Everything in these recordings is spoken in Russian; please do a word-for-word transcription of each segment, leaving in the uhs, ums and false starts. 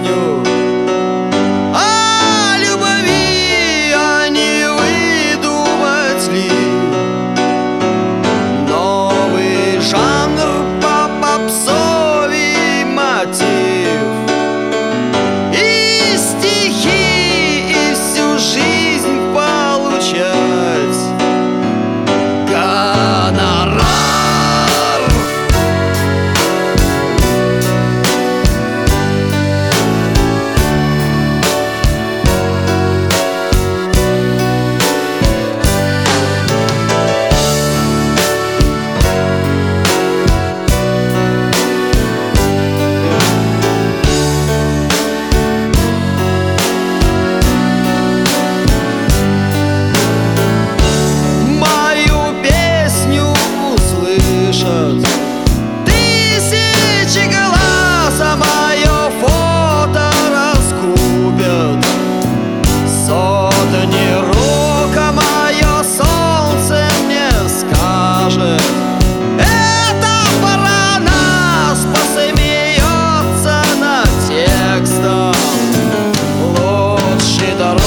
песню о любви, а не выдумать ли новый жанр по попсовый мотив и стихи, и всю жизнь получать гонорар. Тысячи глаз, а мое фото раскупят сотни рук, а мое солнце мне скажет: это про нас, посмеется над текстом лучший дорог.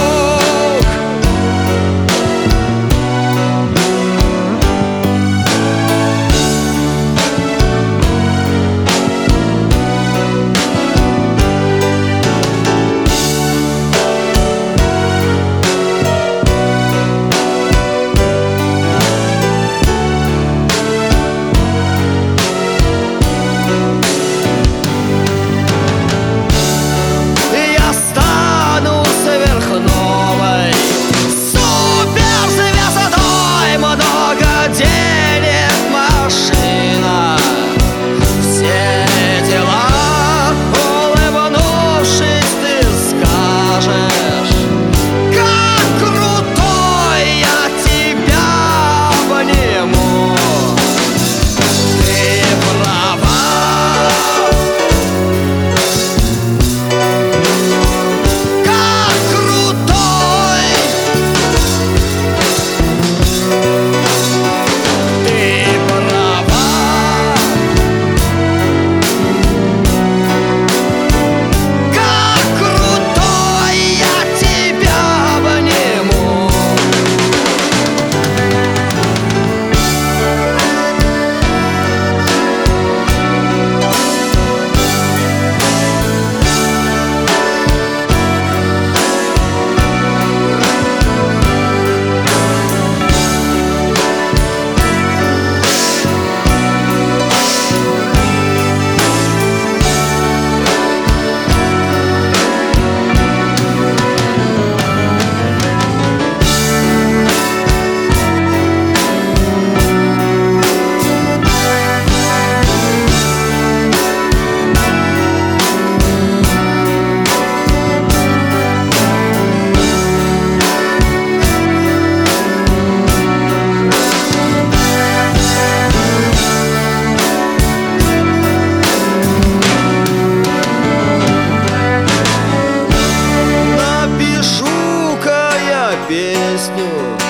Песню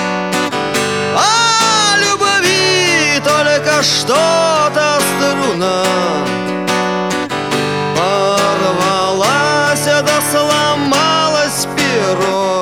о любви, только что-то струна порвалась, да сломалось перо.